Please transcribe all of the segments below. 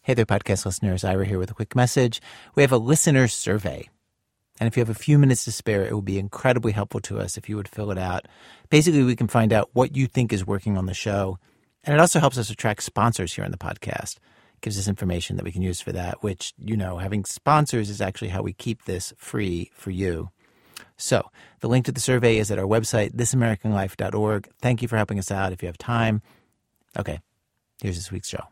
Hey there, podcast listeners. Ira here with a quick message. We have a listener survey. And if you have a few minutes to spare, it would be incredibly helpful to us if you would fill it out. Basically, we can find out what you think is working on the show. And it also helps us attract sponsors here on the podcast. It gives us information that we can use for that, which, you know, having sponsors is actually how we keep this free for you. So the link to the survey is at our website, thisamericanlife.org. Thank you for helping us out if you have time. Okay, here's this week's show.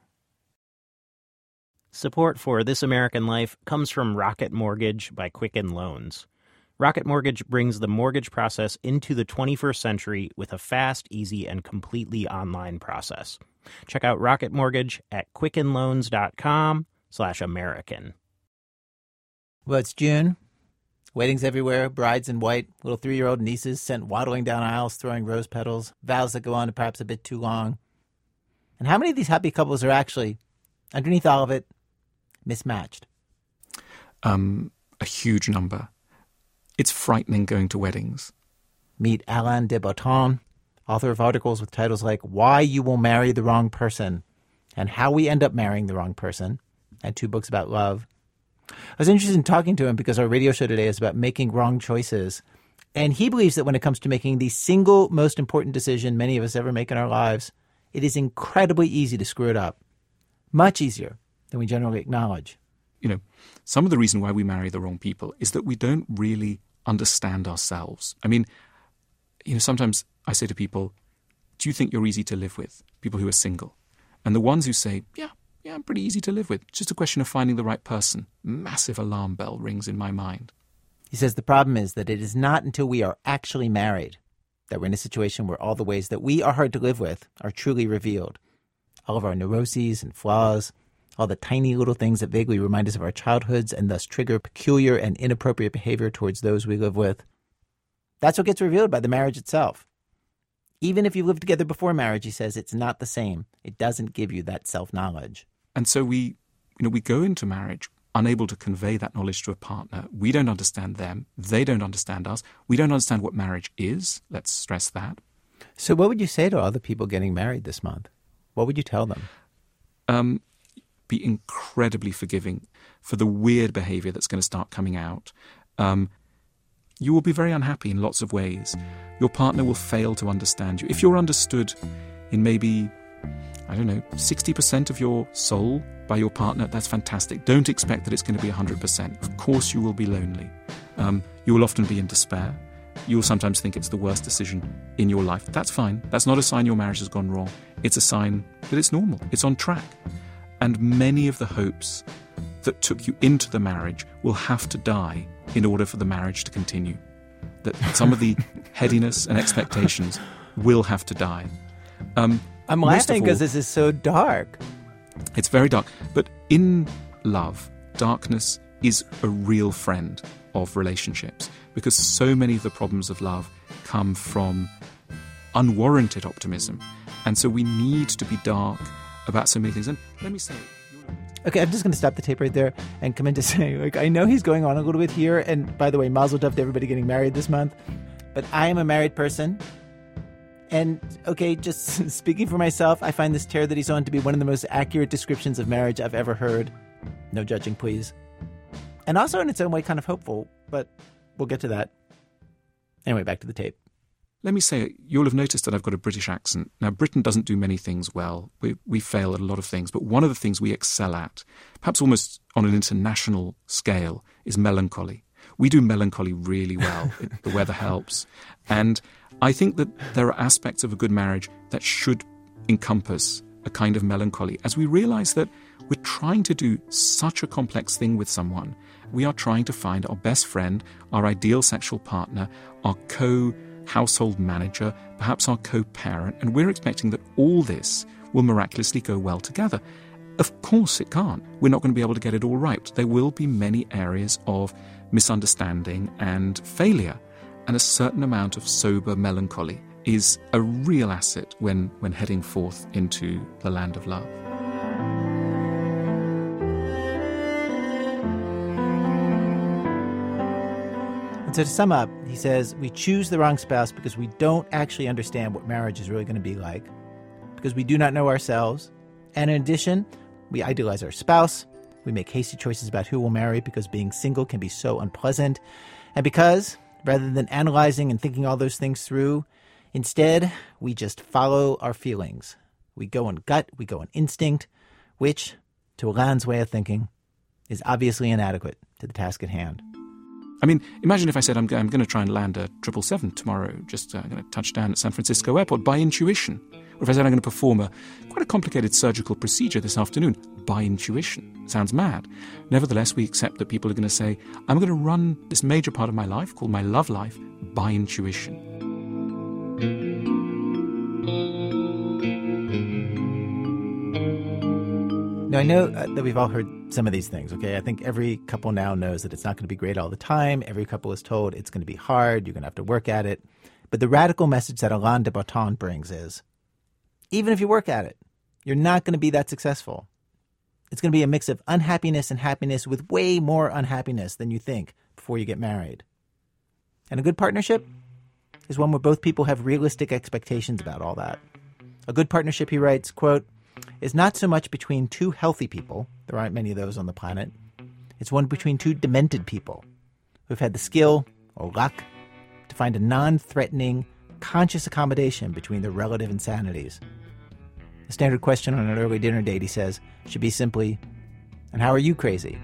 Support for This American Life comes from Rocket Mortgage by Quicken Loans. Rocket Mortgage brings the mortgage process into the 21st century with a fast, easy, and completely online process. Check out Rocket Mortgage at quickenloans.com/American. Well, it's June. Weddings everywhere, brides in white, little 3-year-old nieces sent waddling down aisles throwing rose petals, vows that go on perhaps a bit too long. And how many of these happy couples are actually, underneath all of it, mismatched? A huge number. It's frightening going to weddings. Meet Alain de Botton, author of articles with titles like Why You Will Marry the Wrong Person and How We End Up Marrying the Wrong Person, and 2 books about love. I was interested in talking to him because our radio show today is about making wrong choices. And he believes that when it comes to making the single most important decision many of us ever make in our lives, it is incredibly easy to screw it up. Much easier than we generally acknowledge. You know, some of the reason why we marry the wrong people is that we don't really understand ourselves. I mean, you know, sometimes I say to people, do you think you're easy to live with? People who are single. And the ones who say, yeah, I'm pretty easy to live with. It's just a question of finding the right person. Massive alarm bell rings in my mind. He says the problem is that it is not until we are actually married that we're in a situation where all the ways that we are hard to live with are truly revealed. All of our neuroses and flaws, all the tiny little things that vaguely remind us of our childhoods and thus trigger peculiar and inappropriate behavior towards those we live with. That's what gets revealed by the marriage itself. Even if you lived together before marriage, he says, it's not the same. It doesn't give you that self-knowledge. And so we go into marriage unable to convey that knowledge to a partner. We don't understand them. They don't understand us. We don't understand what marriage is. Let's stress that. So what would you say to all the people getting married this month? What would you tell them? Be incredibly forgiving for the weird behavior that's going to start coming out. You will be very unhappy in lots of ways. Your partner will fail to understand you. If you're understood in maybe, 60% of your soul by your partner, that's fantastic. Don't expect that it's going to be 100%. Of course you will be lonely. You will often be in despair. You will sometimes think it's the worst decision in your life. That's fine. That's not a sign your marriage has gone wrong. It's a sign that it's normal. It's on track. And many of the hopes that took you into the marriage will have to die in order for the marriage to continue. That some of the headiness and expectations will have to die. I'm laughing because this is so dark. It's very dark. But in love, darkness is a real friend of relationships because so many of the problems of love come from unwarranted optimism. And so we need to be dark about so many things. And let me say... Okay, I'm just going to stop the tape right there and come in to say, I know he's going on a little bit here. And by the way, mazel tov to everybody getting married this month. But I am a married person. And, okay, just speaking for myself, I find this tear that he's on to be one of the most accurate descriptions of marriage I've ever heard. No judging, please. And also in its own way kind of hopeful, but we'll get to that. Anyway, back to the tape. Let me say, you'll have noticed that I've got a British accent. Now, Britain doesn't do many things well. We fail at a lot of things. But one of the things we excel at, perhaps almost on an international scale, is melancholy. We do melancholy really well. The weather helps. And I think that there are aspects of a good marriage that should encompass a kind of melancholy, as we realize that we're trying to do such a complex thing with someone. We are trying to find our best friend, our ideal sexual partner, our co-household manager, perhaps our co-parent, and we're expecting that all this will miraculously go well together. Of course it can't. We're not going to be able to get it all right. There will be many areas of misunderstanding and failure, and a certain amount of sober melancholy is a real asset when heading forth into the land of love. And so to sum up, he says, we choose the wrong spouse because we don't actually understand what marriage is really going to be like, because we do not know ourselves, and in addition, We idealize our spouse. We make hasty choices about who we'll marry because being single can be so unpleasant. And because, rather than analyzing and thinking all those things through, instead, we just follow our feelings. We go on gut, we go on instinct, which, to Alain's way of thinking, is obviously inadequate to the task at hand. I mean, imagine if I said I'm going to try and land a 777 tomorrow, just going to touch down at San Francisco Airport by intuition. Or if I said I'm going to perform quite a complicated surgical procedure this afternoon by intuition. Sounds mad. Nevertheless, we accept that people are going to say, I'm going to run this major part of my life, called my love life, by intuition. Now, I know that we've all heard some of these things, okay? I think every couple now knows that it's not going to be great all the time. Every couple is told it's going to be hard, you're going to have to work at it. But the radical message that Alain de Botton brings is, even if you work at it, you're not going to be that successful. It's going to be a mix of unhappiness and happiness with way more unhappiness than you think before you get married. And a good partnership is one where both people have realistic expectations about all that. A good partnership, he writes, quote, is not so much between two healthy people, there aren't many of those on the planet, it's one between two demented people who've had the skill or luck to find a non-threatening, conscious accommodation between their relative insanities. The standard question on an early dinner date, he says, should be simply, and how are you crazy?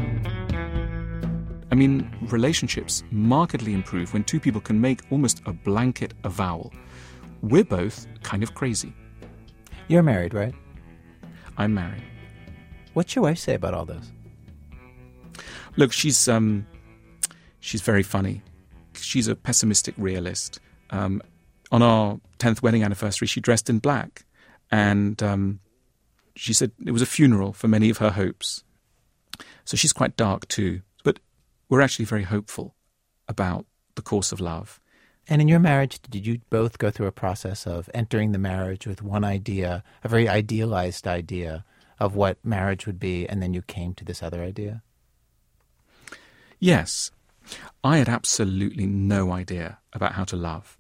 I mean, relationships markedly improve when two people can make almost a blanket avowal. We're both kind of crazy. You're married, right? I'm married. What's your wife say about all this? Look, she's very funny. She's a pessimistic realist. On our 10th wedding anniversary, she dressed in black. And she said it was a funeral for many of her hopes. So she's quite dark too. But we're actually very hopeful about the course of love. And in your marriage, did you both go through a process of entering the marriage with one idea, a very idealized idea of what marriage would be, and then you came to this other idea? Yes. I had absolutely no idea about how to love.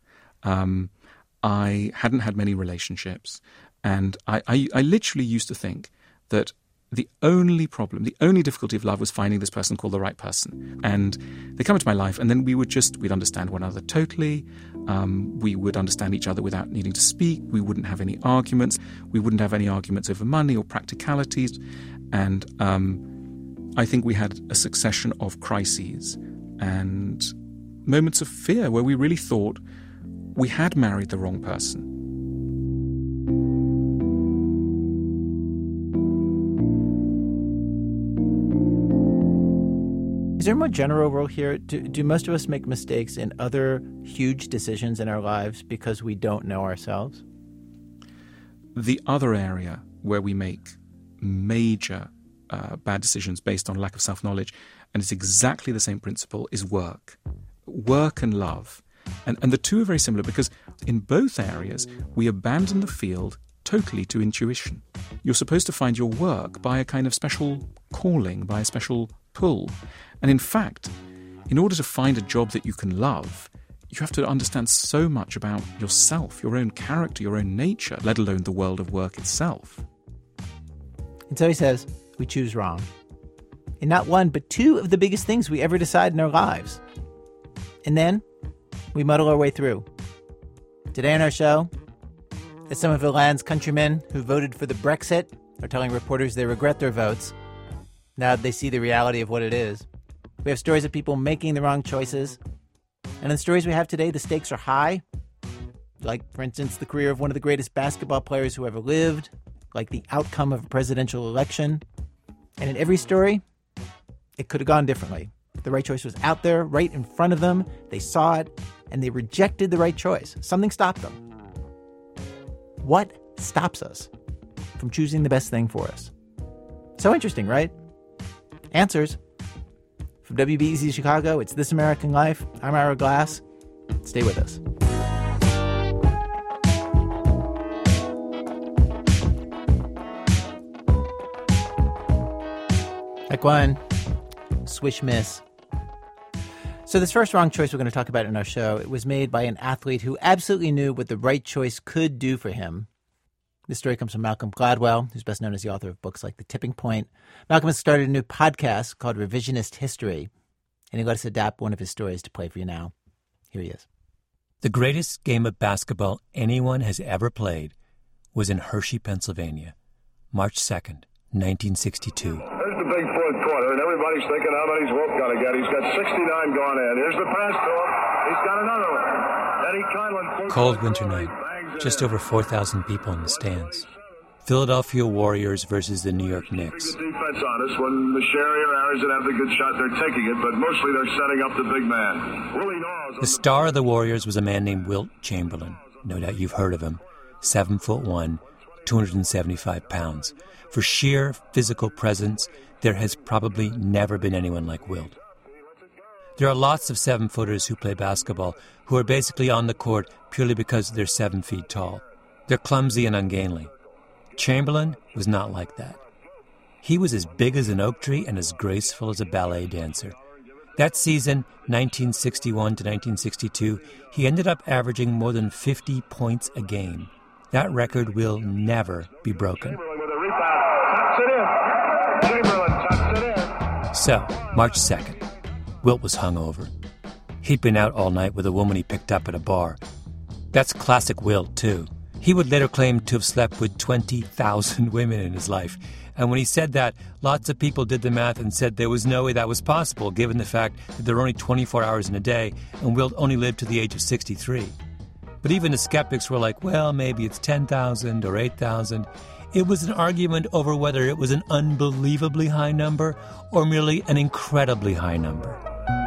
I hadn't had many relationships, and I literally used to think that the only problem, the only difficulty of love was finding this person called the right person. And they come into my life, and then we'd understand one another totally. We would understand each other without needing to speak. We wouldn't have any arguments. We wouldn't have any arguments over money or practicalities. And I think we had a succession of crises and moments of fear where we really thought we had married the wrong person. Is there a more general rule here? Do most of us make mistakes in other huge decisions in our lives because we don't know ourselves? The other area where we make major bad decisions based on lack of self-knowledge, and it's exactly the same principle, is work. Work and love. And the two are very similar because in both areas, we abandon the field totally to intuition. You're supposed to find your work by a kind of special calling, by a special pull. And in fact, in order to find a job that you can love, you have to understand so much about yourself, your own character, your own nature, let alone the world of work itself. And so he says, we choose wrong. In not one, but two of the biggest things we ever decide in our lives. And then we muddle our way through. Today on our show, as some of Alain's countrymen who voted for the Brexit are telling reporters they regret their votes now that they see the reality of what it is. We have stories of people making the wrong choices. And in the stories we have today, the stakes are high. Like, for instance, the career of one of the greatest basketball players who ever lived. Like the outcome of a presidential election. And in every story, it could have gone differently. The right choice was out there, right in front of them. They saw it, and they rejected the right choice. Something stopped them. What stops us from choosing the best thing for us? So interesting, right? Answers. From WBEZ Chicago, it's This American Life. I'm Ira Glass. Stay with us. Like one, swish miss. So this first wrong choice we're going to talk about in our show, it was made by an athlete who absolutely knew what the right choice could do for him. This story comes from Malcolm Gladwell, who's best known as the author of books like The Tipping Point. Malcolm has started a new podcast called Revisionist History, and he let us adapt one of his stories to play for you now. Here he is. The greatest game of basketball anyone has ever played was in Hershey, Pennsylvania, March 2nd, 1962. Here's the big fourth quarter, and everybody's thinking how many's Wilt going to get. He's got 69 gone in. Here's the pass to him. He's got another one. Eddie Conlon. Cold winter night, just over 4,000 people in the stands. Philadelphia Warriors versus the New York Knicks. Good defense on us. When the Sherry or Arizona have the good shot, they're taking it, but mostly they're setting up the big man. Willie Knowles. The star of the Warriors was a man named Wilt Chamberlain. No doubt you've heard of him. 7'1", 275 pounds. For sheer physical presence, there has probably never been anyone like Wilt. There are lots of 7-footers who play basketball who are basically on the court purely because they're 7 feet tall. They're clumsy and ungainly. Chamberlain was not like that. He was as big as an oak tree and as graceful as a ballet dancer. That season, 1961 to 1962, he ended up averaging more than 50 points a game. That record will never be broken. So, March 2nd, Wilt was hungover. He'd been out all night with a woman he picked up at a bar. That's classic Wilt, too. He would later claim to have slept with 20,000 women in his life. And when he said that, lots of people did the math and said there was no way that was possible, given the fact that there were only 24 hours in a day, and Wilt only lived to the age of 63. But even the skeptics were like, well, maybe it's 10,000 or 8,000. It was an argument over whether it was an unbelievably high number or merely an incredibly high number.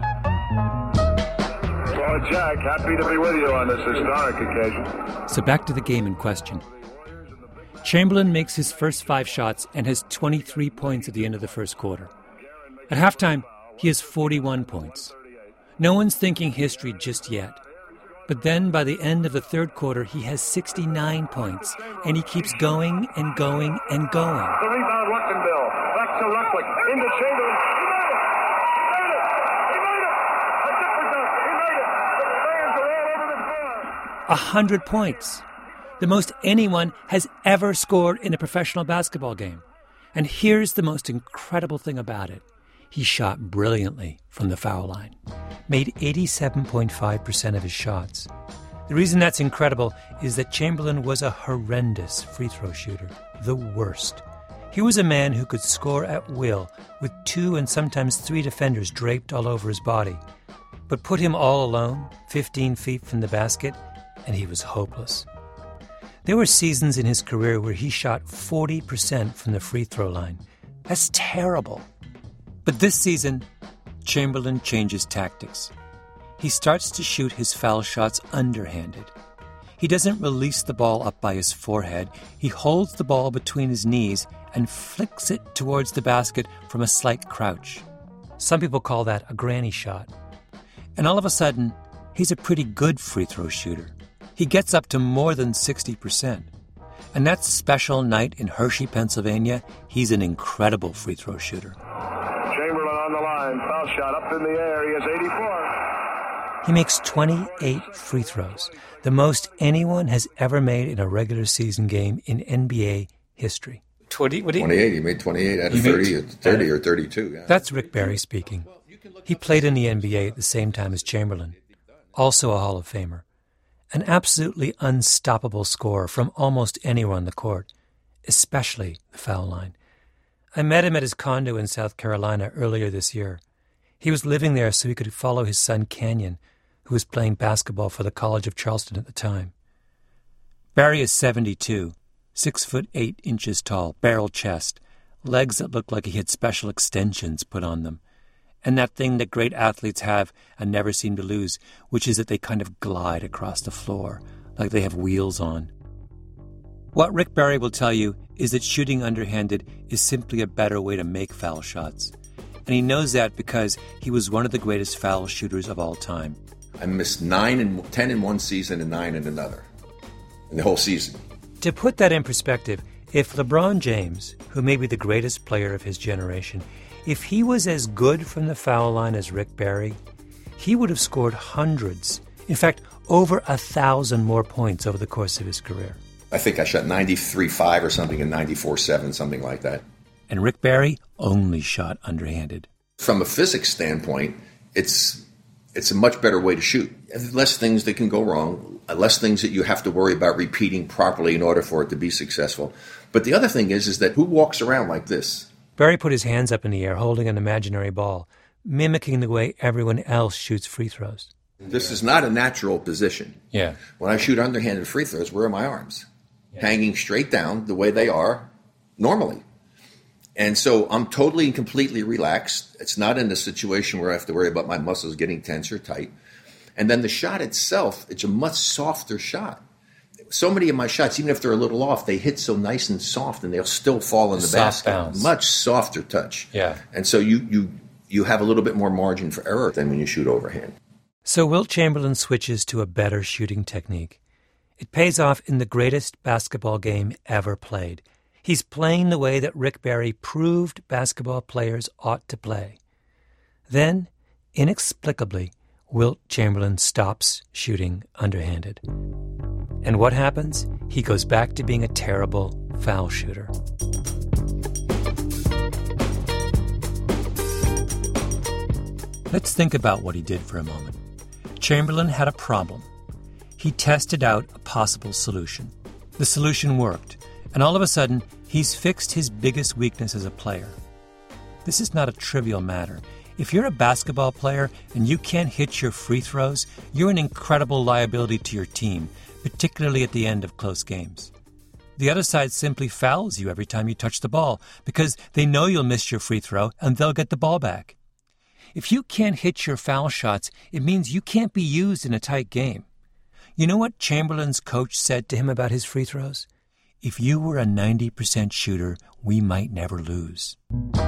Well, Jack, happy to be with you on this historic occasion. So back to the game in question. Chamberlain makes his first 5 shots and has 23 points at the end of the first quarter. At halftime, he has 41 points. No one's thinking history just yet. But then by the end of the third quarter, he has 69 points, and he keeps going and going and going. The rebound, Luckenbill. Back to Lucklick. Into Chamberlain. He made it! A dipper dunk. He made it! The fans are all over the floor. 100 points. The most anyone has ever scored in a professional basketball game. And here's the most incredible thing about it. He shot brilliantly from the foul line, made 87.5% of his shots. The reason that's incredible is that Chamberlain was a horrendous free throw shooter, the worst. He was a man who could score at will with 2 and sometimes 3 defenders draped all over his body. But put him all alone, 15 feet from the basket, and he was hopeless. There were seasons in his career where he shot 40% from the free throw line. That's terrible. But this season, Chamberlain changes tactics. He starts to shoot his foul shots underhanded. He doesn't release the ball up by his forehead. He holds the ball between his knees and flicks it towards the basket from a slight crouch. Some people call that a granny shot. And all of a sudden, he's a pretty good free throw shooter. He gets up to more than 60%. And that special night in Hershey, Pennsylvania, he's an incredible free throw shooter. Chamberlain on the line. Foul shot up in the air. He has 84. He makes 28 free throws, the most anyone has ever made in a regular season game in NBA history. 28. He made 28 out of 30 or 32. Yeah. That's Rick Barry speaking. He played in the NBA at the same time as Chamberlain, also a Hall of Famer. An absolutely unstoppable scorer from almost anywhere on the court, especially the foul line. I met him at his condo in South Carolina earlier this year. He was living there so he could follow his son Canyon, who was playing basketball for the College of Charleston at the time. Barry is 72, 6'8" tall, barrel chest, legs that look like he had special extensions put on them, and that thing that great athletes have and never seem to lose, which is that they kind of glide across the floor, like they have wheels on. What Rick Barry will tell you is that shooting underhanded is simply a better way to make foul shots. And he knows that because he was one of the greatest foul shooters of all time. I missed 10 in one season and 9 in another, in the whole season. To put that in perspective, if LeBron James, who may be the greatest player of his generation, if he was as good from the foul line as Rick Barry, he would have scored hundreds, in fact, over 1,000 more points over the course of his career. I think I shot 93.5 or something and 94.7, something like that. And Rick Barry only shot underhanded. From a physics standpoint, it's a much better way to shoot. Less things that can go wrong, less things that you have to worry about repeating properly in order for it to be successful. But the other thing is that who walks around like this? Barry put his hands up in the air, holding an imaginary ball, mimicking the way everyone else shoots free throws. This is not a natural position. Yeah. When I shoot underhanded free throws, where are my arms? Yeah. Hanging straight down the way they are normally. And so I'm totally and completely relaxed. It's not in a situation where I have to worry about my muscles getting tense or tight. And then the shot itself, it's a much softer shot. So many of my shots, even if they're a little off, they hit so nice and soft and they'll still fall in the basket. Bounce. Much softer touch. Yeah. And so you have a little bit more margin for error than when you shoot overhand. So Wilt Chamberlain switches to a better shooting technique. It pays off in the greatest basketball game ever played. He's playing the way that Rick Barry proved basketball players ought to play. Then, inexplicably, Wilt Chamberlain stops shooting underhanded. And what happens? He goes back to being a terrible foul shooter. Let's think about what he did for a moment. Chamberlain had a problem. He tested out a possible solution. The solution worked, and all of a sudden, he's fixed his biggest weakness as a player. This is not a trivial matter. If you're a basketball player and you can't hit your free throws, you're an incredible liability to your team, particularly at the end of close games. The other side simply fouls you every time you touch the ball because they know you'll miss your free throw and they'll get the ball back. If you can't hit your foul shots, it means you can't be used in a tight game. You know what Chamberlain's coach said to him about his free throws? If you were a 90% shooter, we might never lose.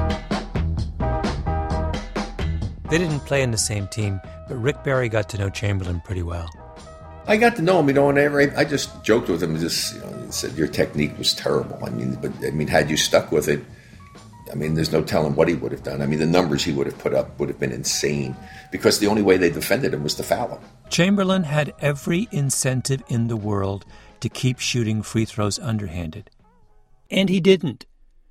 They didn't play in the same team, but Rick Barry got to know Chamberlain pretty well. I got to know him, I just joked with him, he said, your technique was terrible. Had you stuck with it, there's no telling what he would have done. The numbers he would have put up would have been insane because the only way they defended him was to foul him. Chamberlain had every incentive in the world to keep shooting free throws underhanded. And he didn't.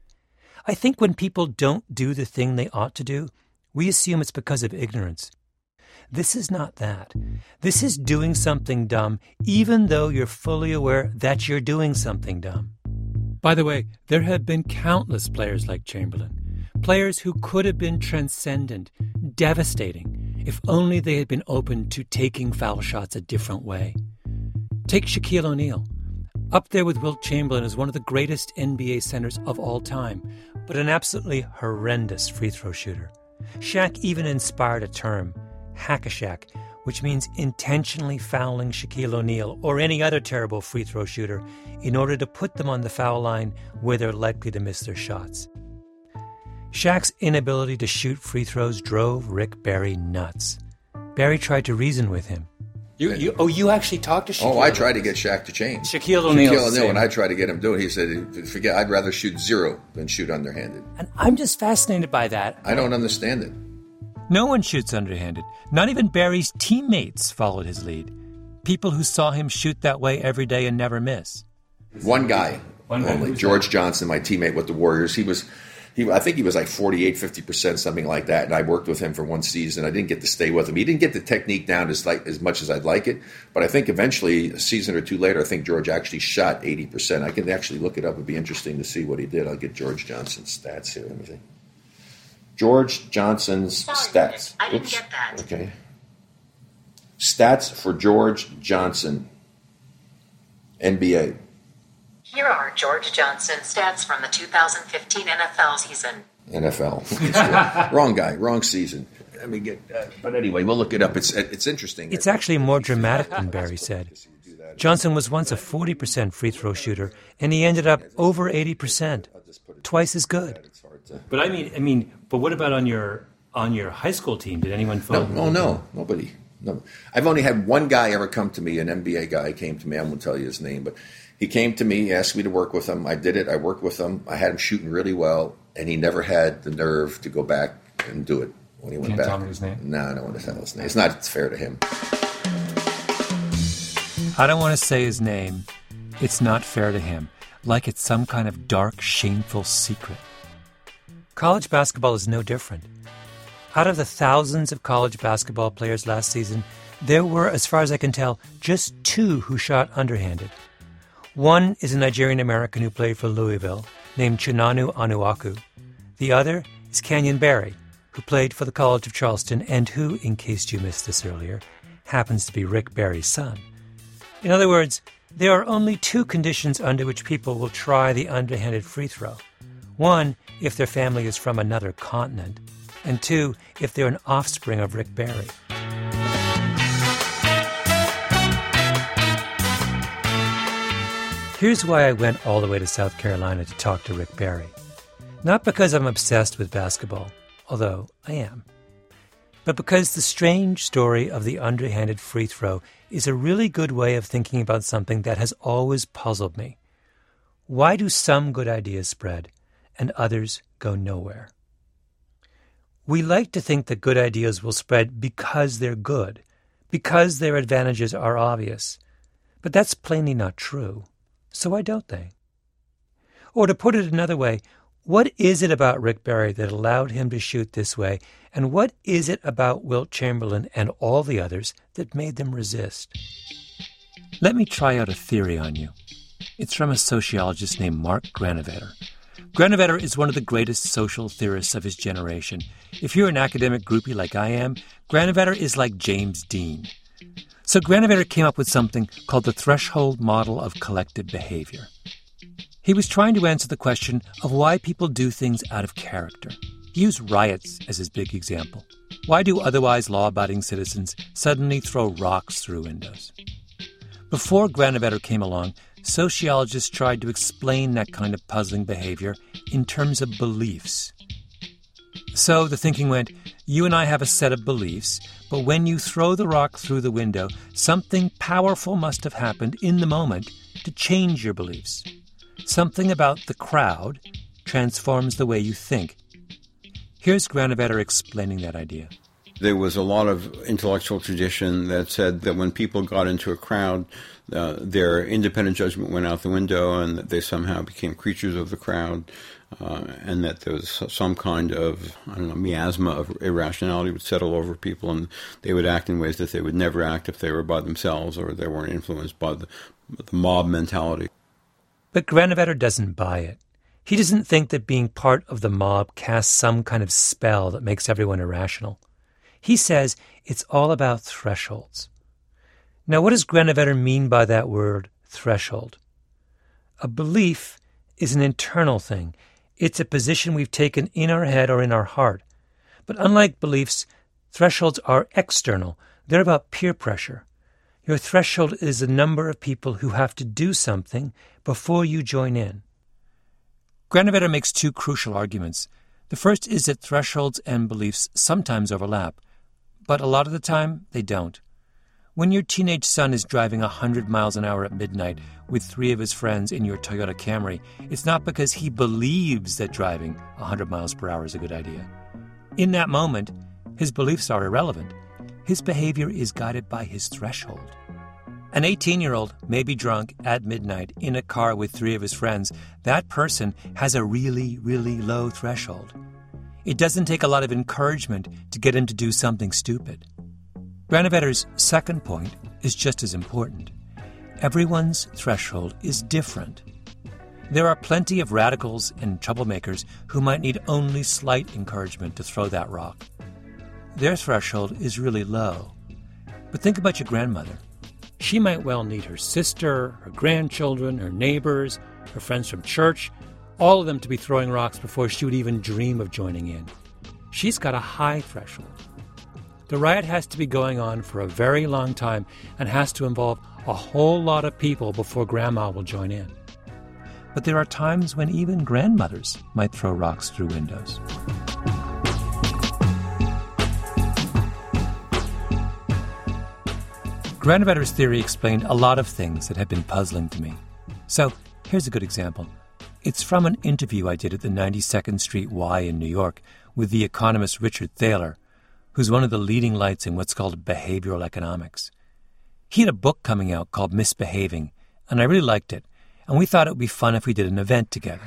I think when people don't do the thing they ought to do, we assume it's because of ignorance. This is not that. This is doing something dumb, even though you're fully aware that you're doing something dumb. By the way, there have been countless players like Chamberlain, players who could have been transcendent, devastating, if only they had been open to taking foul shots a different way. Take Shaquille O'Neal, up there with Wilt Chamberlain as one of the greatest NBA centers of all time, but an absolutely horrendous free throw shooter. Shaq even inspired a term, hack-a-Shaq, which means intentionally fouling Shaquille O'Neal or any other terrible free throw shooter in order to put them on the foul line where they're likely to miss their shots. Shaq's inability to shoot free throws drove Rick Barry nuts. Barry tried to reason with him. You actually talked to Shaquille? Oh, I tried to get Shaq to change. Shaquille O'Neal, and I tried to get him to do it. He said, forget, I'd rather shoot zero than shoot underhanded. And I'm just fascinated by that. I don't understand it. No one shoots underhanded. Not even Barry's teammates followed his lead. People who saw him shoot that way every day and never miss. One guy only, George Johnson, my teammate with the Warriors. I think he was like 48, 50%, something like that. And I worked with him for one season. I didn't get to stay with him. He didn't get the technique down as much as I'd like it. But I think eventually, a season or two later, I think George actually shot 80%. I can actually look it up. It'd be interesting to see what he did. I'll get George Johnson's stats here. Let me see. George Johnson's stats. I didn't get that. Okay. Stats for George Johnson, NBA. Here are George Johnson's stats from the 2015 NFL season. NFL. Wrong guy, wrong season. But anyway, we'll look it up. It's interesting. It's actually more dramatic than Barry said. Johnson was once a 40% free throw shooter, and he ended up over 80%, twice as good. But but what about on your high school team? Did anyone phone? No, nobody. No, I've only had one guy ever come to me. An NBA guy came to me. I won't tell you his name, but he came to me, asked me to work with him. I did it. I worked with him. I had him shooting really well, and he never had the nerve to go back and do it when he went back. Can't tell me his name? No, I don't want to tell his name. It's not fair to him. I don't want to say his name, it's not fair to him, like it's some kind of dark, shameful secret. College basketball is no different. Out of the thousands of college basketball players last season, there were, as far as I can tell, just 2 who shot underhanded. One is a Nigerian-American who played for Louisville, named Chinanu Anuaku. The other is Canyon Barry, who played for the College of Charleston and who, in case you missed this earlier, happens to be Rick Barry's son. In other words, there are only 2 conditions under which people will try the underhanded free throw. 1, if their family is from another continent, and 2, if they're an offspring of Rick Barry. Here's why I went all the way to South Carolina to talk to Rick Barry. Not because I'm obsessed with basketball, although I am, but because the strange story of the underhanded free throw is a really good way of thinking about something that has always puzzled me. Why do some good ideas spread and others go nowhere? We like to think that good ideas will spread because they're good, because their advantages are obvious. But that's plainly not true. So why don't they? Or to put it another way, what is it about Rick Barry that allowed him to shoot this way, and what is it about Wilt Chamberlain and all the others that made them resist? Let me try out a theory on you. It's from a sociologist named Mark Granovetter. Granovetter is one of the greatest social theorists of his generation. If you're an academic groupie like I am, Granovetter is like James Dean. So Granovetter came up with something called the threshold model of collective behavior. He was trying to answer the question of why people do things out of character. He used riots as his big example. Why do otherwise law-abiding citizens suddenly throw rocks through windows? Before Granovetter came along, sociologists tried to explain that kind of puzzling behavior in terms of beliefs. So the thinking went, you and I have a set of beliefs, but when you throw the rock through the window, something powerful must have happened in the moment to change your beliefs. Something about the crowd transforms the way you think. Here's Granovetter explaining that idea. There was a lot of intellectual tradition that said that when people got into a crowd, their independent judgment went out the window and that they somehow became creatures of the crowd, and that there was some kind of, miasma of irrationality would settle over people, and they would act in ways that they would never act if they were by themselves or they weren't influenced by the mob mentality. But Granovetter doesn't buy it. He doesn't think that being part of the mob casts some kind of spell that makes everyone irrational. He says it's all about thresholds. Now, what does Granovetter mean by that word, threshold? A belief is an internal thing. It's a position we've taken in our head or in our heart. But unlike beliefs, thresholds are external. They're about peer pressure. Your threshold is the number of people who have to do something before you join in. Granovetter makes 2 crucial arguments. The first is that thresholds and beliefs sometimes overlap, but a lot of the time they don't. When your teenage son is driving 100 miles an hour at midnight with 3 of his friends in your Toyota Camry, it's not because he believes that driving 100 miles per hour is a good idea. In that moment, his beliefs are irrelevant. His behavior is guided by his threshold. An 18-year-old may be drunk at midnight in a car with 3 of his friends. That person has a really, really low threshold. It doesn't take a lot of encouragement to get him to do something stupid. Granovetter's second point is just as important. Everyone's threshold is different. There are plenty of radicals and troublemakers who might need only slight encouragement to throw that rock. Their threshold is really low. But think about your grandmother. She might well need her sister, her grandchildren, her neighbors, her friends from church, all of them to be throwing rocks before she would even dream of joining in. She's got a high threshold. The riot has to be going on for a very long time and has to involve a whole lot of people before Grandma will join in. But there are times when even grandmothers might throw rocks through windows. Granovetter's theory explained a lot of things that have been puzzling to me. So, here's a good example. It's from an interview I did at the 92nd Street Y in New York with the economist Richard Thaler, who's one of the leading lights in what's called behavioral economics. He had a book coming out called Misbehaving, and I really liked it. and we thought it would be fun if we did an event together.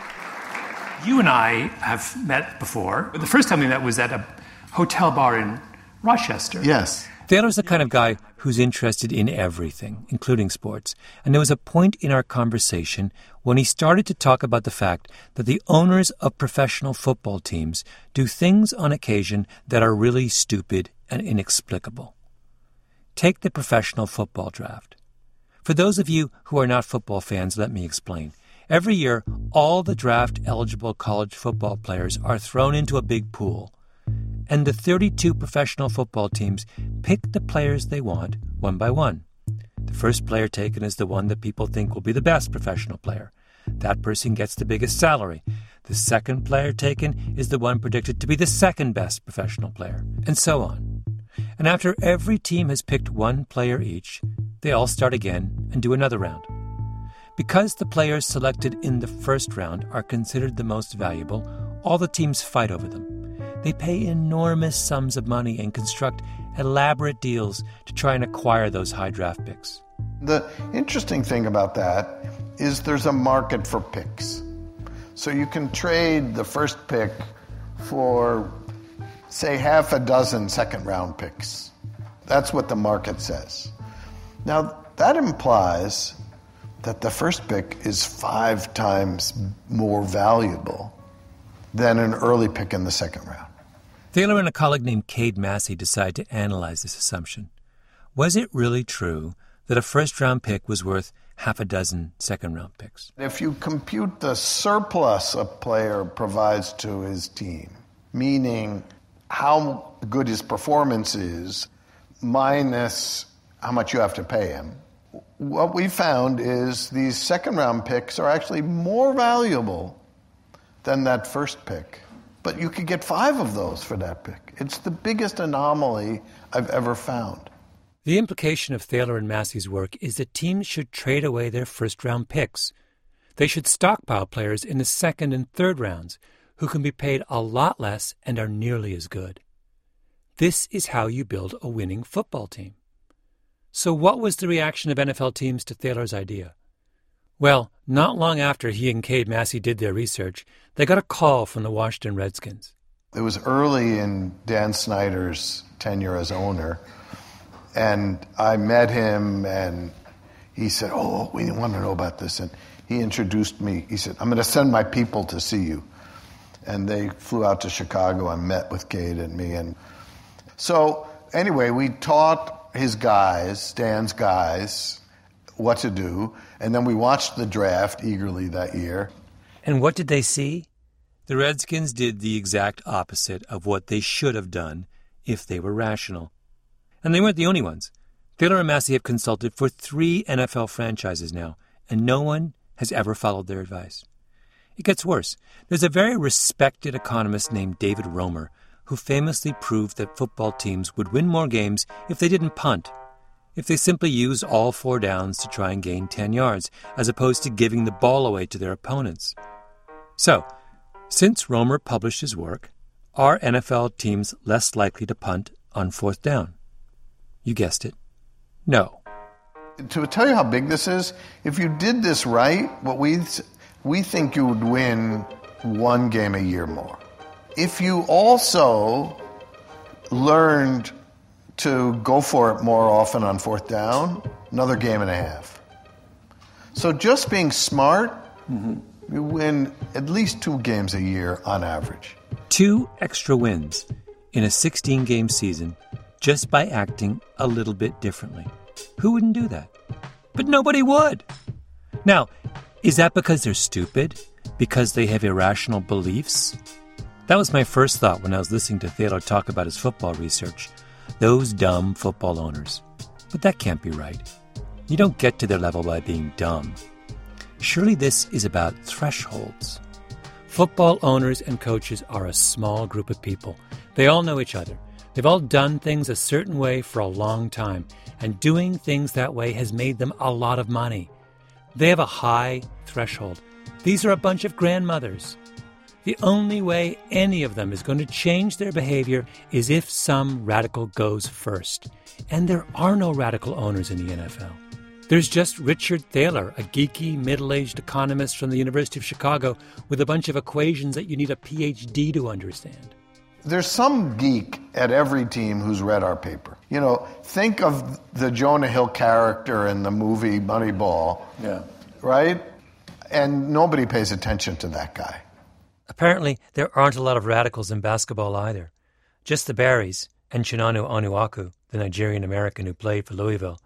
You and I have met before. The first time we met was at a hotel bar in Rochester. Yes. Thaler's the kind of guy who's interested in everything, including sports. And there was a point in our conversation when he started to talk about the fact that the owners of professional football teams do things on occasion that are really stupid and inexplicable. Take the professional football draft. For those of you who are not football fans, let me explain. Every year, all the draft-eligible college football players are thrown into a big pool, and the 32 professional football teams pick the players they want one by one. The first player taken is the one that people think will be the best professional player. That person gets the biggest salary. The second player taken is the one predicted to be the second best professional player, and so on. And after every team has picked one player each, they all start again and do another round. Because the players selected in the first round are considered the most valuable, all the teams fight over them. They pay enormous sums of money and construct elaborate deals to try and acquire those high draft picks. The interesting thing about that is there's a market for picks. So you can trade the first pick for, say, half a dozen second-round picks. That's what the market says. Now, that implies that the first pick is 5 times more valuable than an early pick in the second round. Thaler and a colleague named Cade Massey decided to analyze this assumption. Was it really true that a first-round pick was worth half a dozen second-round picks? If you compute the surplus a player provides to his team, meaning how good his performance is minus how much you have to pay him, what we found is these second-round picks are actually more valuable than that first pick. But you could get 5 of those for that pick. It's the biggest anomaly I've ever found. The implication of Thaler and Massey's work is that teams should trade away their first-round picks. They should stockpile players in the second and third rounds who can be paid a lot less and are nearly as good. This is how you build a winning football team. So what was the reaction of NFL teams to Thaler's idea? Well, not long after he and Cade Massey did their research, they got a call from the Washington Redskins. It was early in Dan Snyder's tenure as owner, and I met him, and he said, "Oh, we want to know about this." And he introduced me. He said, "I'm going to send my people to see you." And they flew out to Chicago and met with Cade and me. And so anyway, we taught his guys, Dan's guys, what to do. And then we watched the draft eagerly that year. And what did they see? The Redskins did the exact opposite of what they should have done if they were rational. And they weren't the only ones. Thaler and Massey have consulted for 3 NFL franchises now, and no one has ever followed their advice. It gets worse. There's a very respected economist named David Romer who famously proved that football teams would win more games if they didn't punt, if they simply used all 4 downs to try and gain 10 yards, as opposed to giving the ball away to their opponents. So, since Romer published his work, are NFL teams less likely to punt on 4th down? You guessed it. No. To tell you how big this is, if you did this right, what we think you would win 1 game a year more. If you also learned to go for it more often on 4th down, another game and a half. So just being smart, you win at least 2 games a year on average. 2 extra wins in a 16-game season just by acting a little bit differently. Who wouldn't do that? But nobody would. Now, is that because they're stupid? Because they have irrational beliefs? That was my first thought when I was listening to Thaler talk about his football research. Those dumb football owners. But that can't be right. You don't get to their level by being dumb. Surely this is about thresholds. Football owners and coaches are a small group of people. They all know each other. They've all done things a certain way for a long time, and doing things that way has made them a lot of money. They have a high threshold. These are a bunch of grandmothers. The only way any of them is going to change their behavior is if some radical goes first. And there are no radical owners in the NFL. There's just Richard Thaler, a geeky, middle-aged economist from the University of Chicago with a bunch of equations that you need a PhD to understand. There's some geek at every team who's read our paper. You know, think of the Jonah Hill character in the movie Moneyball, right? And nobody pays attention to that guy. Apparently, there aren't a lot of radicals in basketball either. Just the Barrys and Chinanu Onuaku, the Nigerian-American who played for Louisville.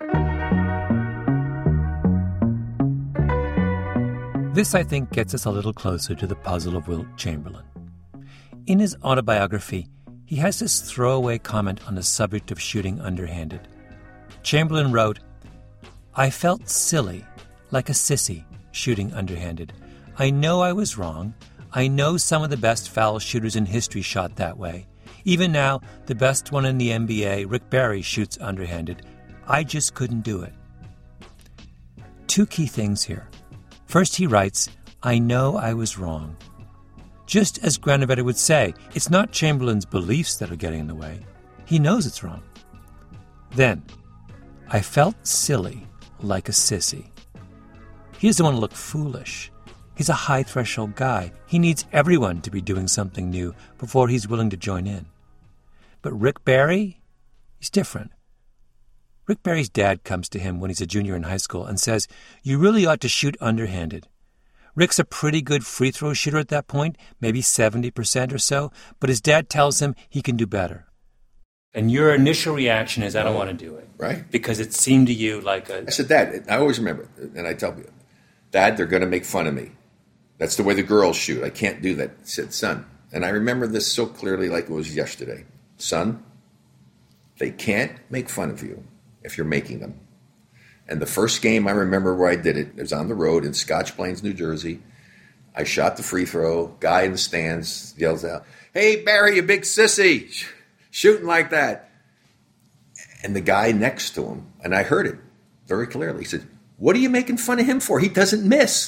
This, I think, gets us a little closer to the puzzle of Wilt Chamberlain. In his autobiography, he has this throwaway comment on the subject of shooting underhanded. Chamberlain wrote, "I felt silly, like a sissy, shooting underhanded. I know I was wrong. I know some of the best foul shooters in history shot that way. Even now, the best one in the NBA, Rick Barry, shoots underhanded. I just couldn't do it." Two key things here. First, he writes, "I know I was wrong." Just as Granovetter would say, it's not Chamberlain's beliefs that are getting in the way. He knows it's wrong. Then, "I felt silly, like a sissy." He doesn't want to look foolish. He's a high-threshold guy. He needs everyone to be doing something new before he's willing to join in. But Rick Barry, he's different. Rick Barry's dad comes to him when he's a junior in high school and says, "You really ought to shoot underhanded." Rick's a pretty good free throw shooter at that point, maybe 70% or so, but his dad tells him he can do better. And your initial reaction is, "I don't want to do it." Right. Because it seemed to you like a... I said, "Dad," I always remember, and I tell you, "Dad, they're going to make fun of me. That's the way the girls shoot. I can't do that." I said, "Son," and I remember this so clearly like it was yesterday. "Son, they can't make fun of you if you're making them." And the first game I remember where I did it, it was on the road in Scotch Plains, New Jersey. I shot the free throw. Guy in the stands yells out, "Hey, Barry, you big sissy, shooting like that." And the guy next to him, and I heard it very clearly, he said, "What are you making fun of him for? He doesn't miss."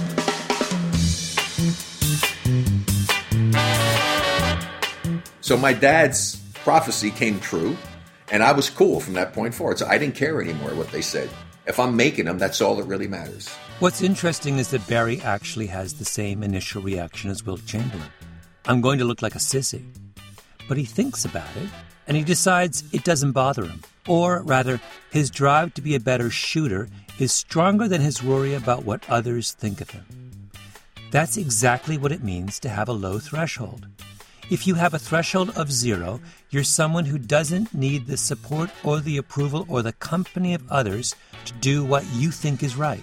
So my dad's prophecy came true. And I was cool from that point forward. So I didn't care anymore what they said. If I'm making them, that's all that really matters. What's interesting is that Barry actually has the same initial reaction as Wilt Chamberlain. I'm going to look like a sissy. But he thinks about it, and he decides it doesn't bother him. Or, rather, his drive to be a better shooter is stronger than his worry about what others think of him. That's exactly what it means to have a low threshold. If you have a threshold of 0, you're someone who doesn't need the support or the approval or the company of others to do what you think is right.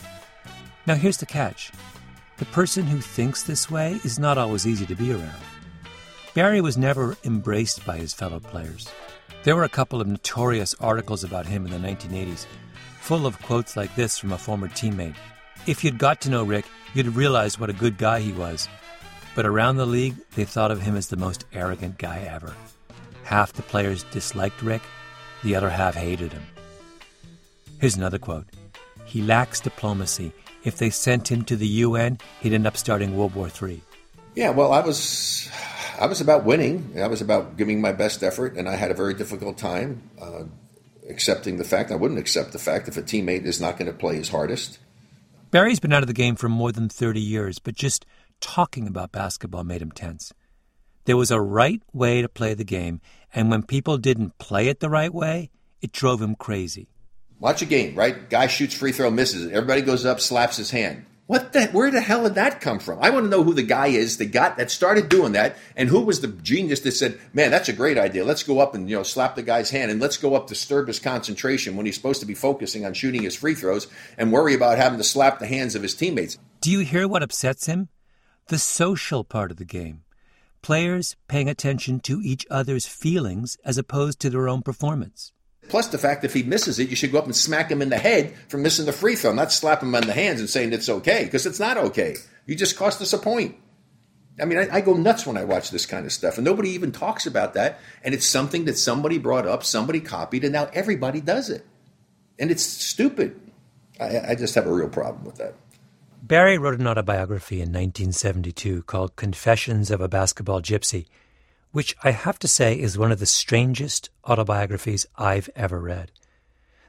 Now here's the catch. The person who thinks this way is not always easy to be around. Barry was never embraced by his fellow players. There were a couple of notorious articles about him in the 1980s, full of quotes like this from a former teammate. If you'd got to know Rick, you'd realize what a good guy he was. But around the league, they thought of him as the most arrogant guy ever. Half the players disliked Rick, the other half hated him. Here's another quote. "He lacks diplomacy. If they sent him to the UN, he'd end up starting World War III." Yeah, well, I was about winning. I was about giving my best effort, and I had a very difficult time accepting the fact. I wouldn't accept the fact if a teammate is not going to play his hardest. Barry's been out of the game for more than 30 years, but just talking about basketball made him tense. There was a right way to play the game, and when people didn't play it the right way, it drove him crazy. Watch a game, right? Guy shoots free throw, misses it. Everybody goes up, slaps his hand. Where the hell did that come from? I want to know who the guy is that started doing that, and who was the genius that said, "Man, that's a great idea. Let's go up and slap the guy's hand, and let's go up disturb his concentration when he's supposed to be focusing on shooting his free throws and worry about having to slap the hands of his teammates." Do you hear what upsets him? The social part of the game. Players paying attention to each other's feelings as opposed to their own performance. Plus the fact if he misses it, you should go up and smack him in the head for missing the free throw, not slap him on the hands and saying it's okay, because it's not okay. You just cost us a point. I mean, I go nuts when I watch this kind of stuff, and nobody even talks about that, and it's something that somebody brought up, somebody copied, and now everybody does it. And it's stupid. I just have a real problem with that. Barry wrote an autobiography in 1972 called Confessions of a Basketball Gypsy, which I have to say is one of the strangest autobiographies I've ever read.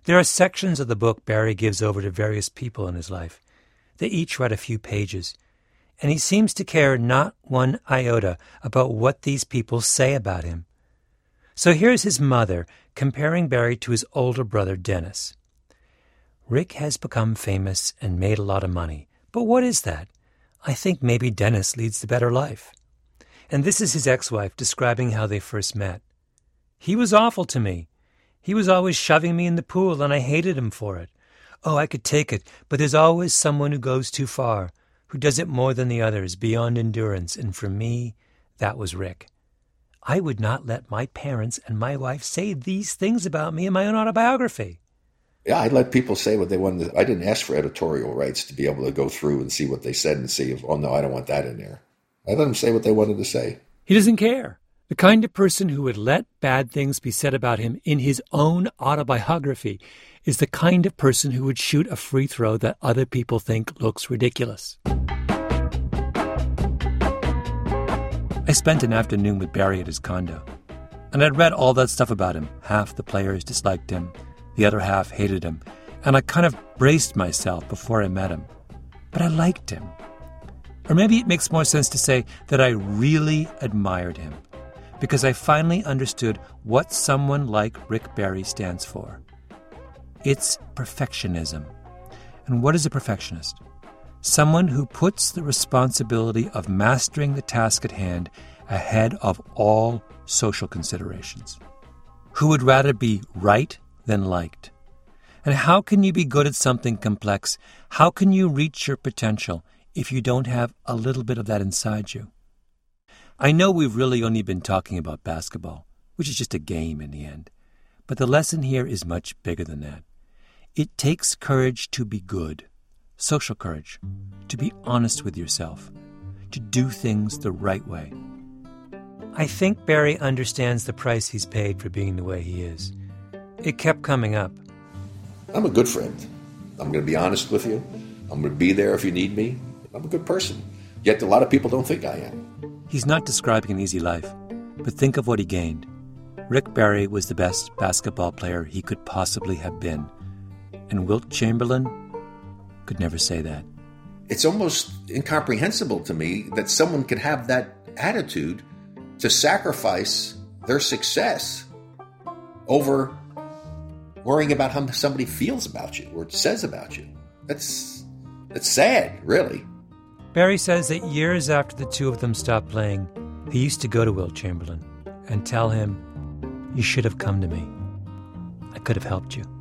There are sections of the book Barry gives over to various people in his life. They each write a few pages, and he seems to care not one iota about what these people say about him. So here's his mother comparing Barry to his older brother, Dennis. Rick has become famous and made a lot of money. But what is that? I think maybe Dennis leads the better life. And this is his ex-wife describing how they first met. He was awful to me. He was always shoving me in the pool, and I hated him for it. Oh, I could take it, but there's always someone who goes too far, who does it more than the others, beyond endurance, and for me, that was Rick. I would not let my parents and my wife say these things about me in my own autobiography. Yeah, I let people say what they wanted. I didn't ask for editorial rights to be able to go through and see what they said and see if, oh, no, I don't want that in there. I let them say what they wanted to say. He doesn't care. The kind of person who would let bad things be said about him in his own autobiography is the kind of person who would shoot a free throw that other people think looks ridiculous. I spent an afternoon with Barry at his condo, and I'd read all that stuff about him. Half the players disliked him, the other half hated him, and I kind of braced myself before I met him. But I liked him. Or maybe it makes more sense to say that I really admired him, because I finally understood what someone like Rick Barry stands for. It's perfectionism. And what is a perfectionist? Someone who puts the responsibility of mastering the task at hand ahead of all social considerations. Who would rather be right than liked. And how can you be good at something complex? How can you reach your potential if you don't have a little bit of that inside you? I know we've really only been talking about basketball, which is just a game in the end. But the lesson here is much bigger than that. It takes courage to be good, social courage, to be honest with yourself, to do things the right way. I think Barry understands the price he's paid for being the way he is. It kept coming up. I'm a good friend. I'm going to be honest with you. I'm going to be there if you need me. I'm a good person. Yet a lot of people don't think I am. He's not describing an easy life, but think of what he gained. Rick Barry was the best basketball player he could possibly have been, and Wilt Chamberlain could never say that. It's almost incomprehensible to me that someone could have that attitude to sacrifice their success over worrying about how somebody feels about you or says about you. That's sad, really. Barry says that years after the two of them stopped playing, he used to go to Wilt Chamberlain and tell him, "You should have come to me. I could have helped you."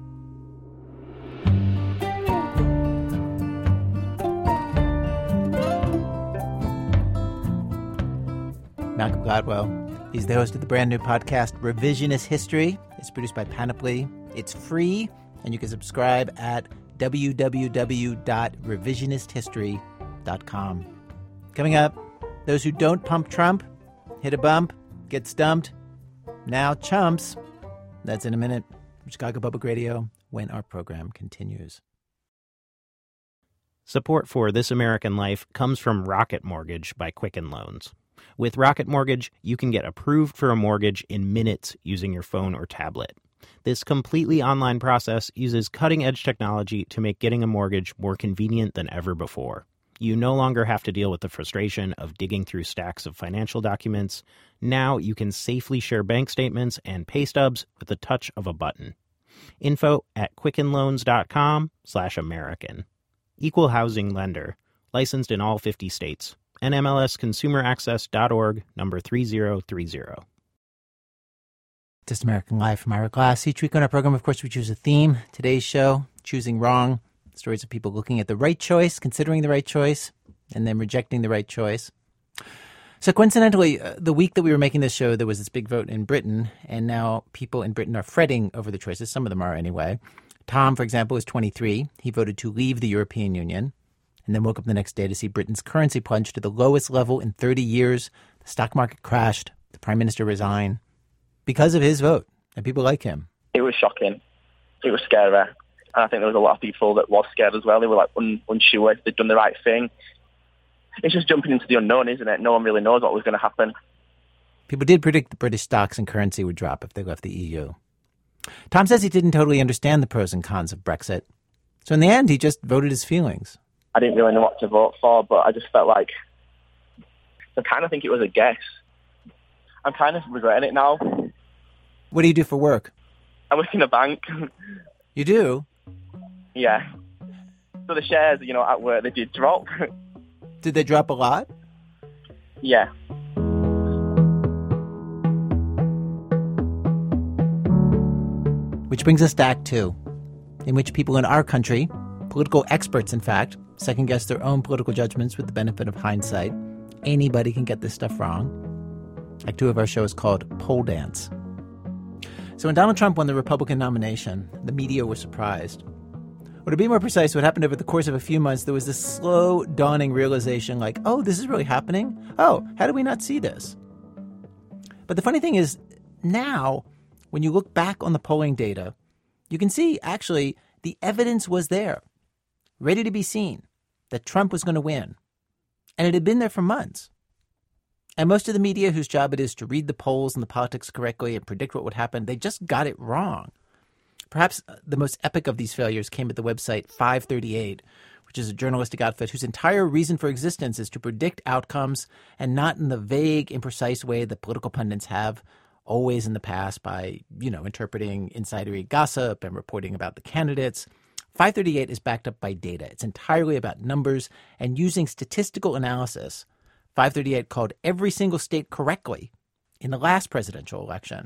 Malcolm Gladwell. He's the host of the brand new podcast, Revisionist History. It's produced by Panoply. It's free, and you can subscribe at www.revisionisthistory.com. Coming up, those who don't pump Trump hit a bump, get stumped. Now chumps. That's in a minute. From Chicago Public Radio, when our program continues. Support for This American Life comes from Rocket Mortgage by Quicken Loans. With Rocket Mortgage, you can get approved for a mortgage in minutes using your phone or tablet. This completely online process uses cutting-edge technology to make getting a mortgage more convenient than ever before. You no longer have to deal with the frustration of digging through stacks of financial documents. Now you can safely share bank statements and pay stubs with the touch of a button. Info at quickenloans.com/American. Equal housing lender. Licensed in all 50 states. NMLSconsumeraccess.org, number 3030. This American Life from Ira Glass. Each week on our program, of course, we choose a theme. Today's show, Choosing Wrong. Stories of people looking at the right choice, considering the right choice, and then rejecting the right choice. So coincidentally, the week that we were making this show, there was this big vote in Britain, and now people in Britain are fretting over the choices. Some of them are anyway. Tom, for example, is 23. He voted to leave the European Union, and then woke up the next day to see Britain's currency plunge to the lowest level in 30 years. The stock market crashed. The prime minister resigned because of his vote, and people like him. It was shocking. It was scary. And I think there was a lot of people that was scared as well. They were like unsure if they'd done the right thing. It's just jumping into the unknown, isn't it? No one really knows what was going to happen. People did predict the British stocks and currency would drop if they left the EU. Tom says he didn't totally understand the pros and cons of Brexit. So in the end, he just voted his feelings. I didn't really know what to vote for, but I just felt like I kind of think it was a guess. I'm kind of regretting it now. What do you do for work? I work in a bank. You do? Yeah. So the shares, at work, they did drop. Did they drop a lot? Yeah. Which brings us to Act 2, in which people in our country, political experts in fact, second-guess their own political judgments with the benefit of hindsight. Anybody can get this stuff wrong. Act 2 of our show is called Pole Dance. So when Donald Trump won the Republican nomination, the media was surprised. Or to be more precise, what happened over the course of a few months, there was this slow dawning realization like, oh, this is really happening? Oh, how did we not see this? But the funny thing is, now, when you look back on the polling data, you can see, actually, the evidence was there, ready to be seen, that Trump was going to win. And it had been there for months. And most of the media, whose job it is to read the polls and the politics correctly and predict what would happen, they just got it wrong. Perhaps the most epic of these failures came at the website 538, which is a journalistic outfit whose entire reason for existence is to predict outcomes, and not in the vague, imprecise way that political pundits have always in the past by, interpreting insidery gossip and reporting about the candidates. 538 is backed up by data. It's entirely about numbers and using statistical analysis. 538 called every single state correctly in the last presidential election.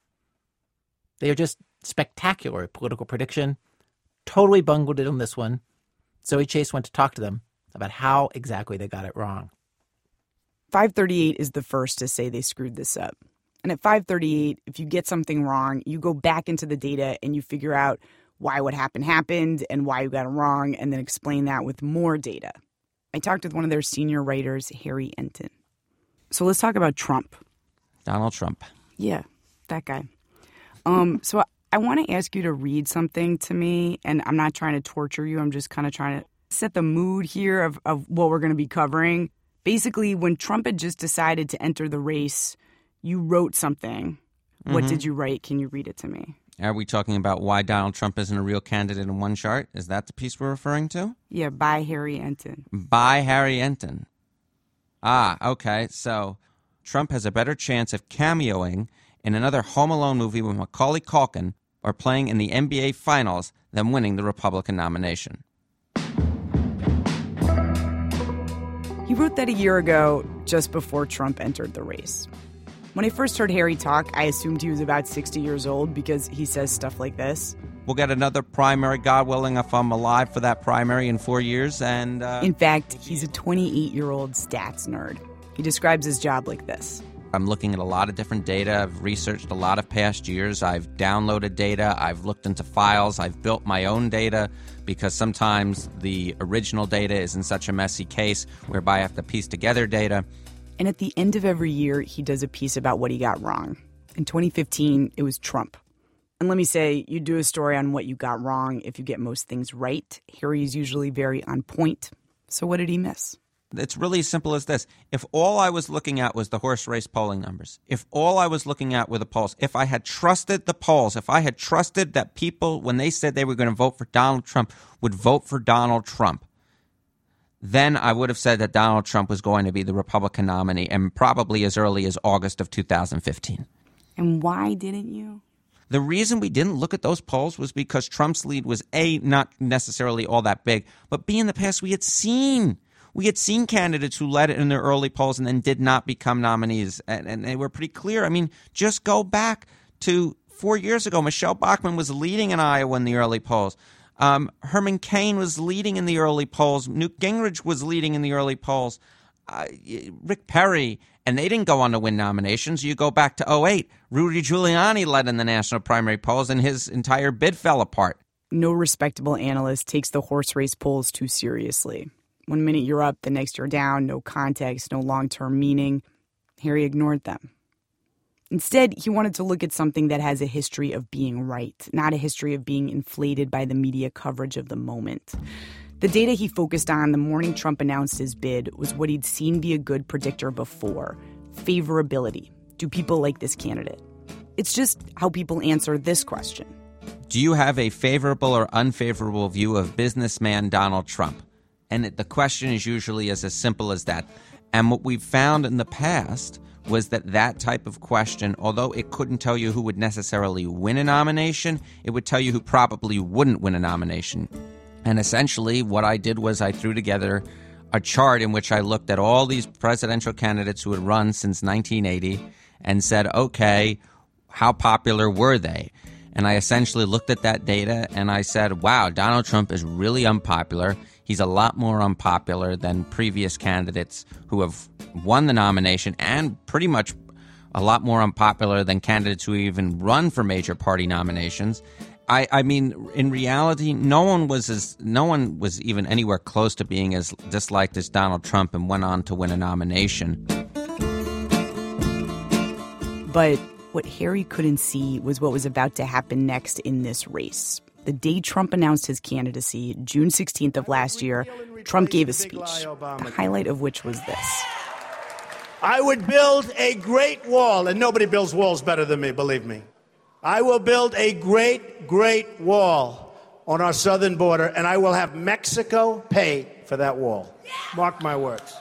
They are just spectacular at political prediction. Totally bungled it on this one. Zoe Chase went to talk to them about how exactly they got it wrong. 538 is the first to say they screwed this up. And at 538, if you get something wrong, you go back into the data and you figure out why what happened and why you got it wrong, and then explain that with more data. I talked with one of their senior writers, Harry Enton. So let's talk about Trump. Donald Trump. Yeah, that guy. So I want to ask you to read something to me, and I'm not trying to torture you. I'm just kind of trying to set the mood here of what we're going to be covering. Basically, when Trump had just decided to enter the race, you wrote something. What did you write? Can you read it to me? Are we talking about why Donald Trump isn't a real candidate in one chart? Is that the piece we're referring to? Yeah, by Harry Enton. By Harry Enton. Ah, okay. So Trump has a better chance of cameoing in another Home Alone movie with Macaulay Culkin or playing in the NBA Finals than winning the Republican nomination. He wrote that a year ago, just before Trump entered the race. When I first heard Harry talk, I assumed he was about 60 years old because he says stuff like this. We'll get another primary, God willing, if I'm alive for that primary in 4 years. And in fact, he's a 28-year-old stats nerd. He describes his job like this. I'm looking at a lot of different data. I've researched a lot of past years. I've downloaded data. I've looked into files. I've built my own data because sometimes the original data is in such a messy case whereby I have to piece together data. And at the end of every year, he does a piece about what he got wrong. In 2015, it was Trump. And let me say, you do a story on what you got wrong if you get most things right. Harry's usually very on point. So what did he miss? It's really as simple as this. If all I was looking at was the horse race polling numbers, if all I was looking at were the polls, if I had trusted the polls, if I had trusted that people, when they said they were going to vote for Donald Trump, would vote for Donald Trump, then I would have said that Donald Trump was going to be the Republican nominee, and probably as early as August of 2015. And why didn't you? The reason we didn't look at those polls was because Trump's lead was, A, not necessarily all that big, but B, in the past we had seen candidates who led it in their early polls and then did not become nominees, and they were pretty clear. I mean, just go back to 4 years ago. Michelle Bachmann was leading in Iowa in the early polls. Herman Cain was leading in the early polls. Newt Gingrich was leading in the early polls. Rick Perry, and they didn't go on to win nominations. You go back to 2008. Rudy Giuliani led in the national primary polls, and his entire bid fell apart. No respectable analyst takes the horse race polls too seriously. One minute you're up, the next you're down, no context, no long-term meaning. Harry ignored them. Instead, he wanted to look at something that has a history of being right, not a history of being inflated by the media coverage of the moment. The data he focused on the morning Trump announced his bid was what he'd seen be a good predictor before: favorability. Do people like this candidate? It's just how people answer this question. Do you have a favorable or unfavorable view of businessman Donald Trump? And the question is usually as simple as that. And what we've found in the past was that type of question, although it couldn't tell you who would necessarily win a nomination, it would tell you who probably wouldn't win a nomination. And essentially what I did was I threw together a chart in which I looked at all these presidential candidates who had run since 1980 and said, okay, how popular were they? And I essentially looked at that data and I said, wow, Donald Trump is really unpopular. He's a lot more unpopular than previous candidates who have won the nomination, and pretty much a lot more unpopular than candidates who even run for major party nominations. I mean, in reality, no one was even anywhere close to being as disliked as Donald Trump and went on to win a nomination. But what Harry couldn't see was what was about to happen next in this race. The day Trump announced his candidacy, June 16th of last year, Trump gave a speech, the highlight of which was this. I would build a great wall, and nobody builds walls better than me, believe me. I will build a great, great wall on our southern border, and I will have Mexico pay for that wall. Mark my words.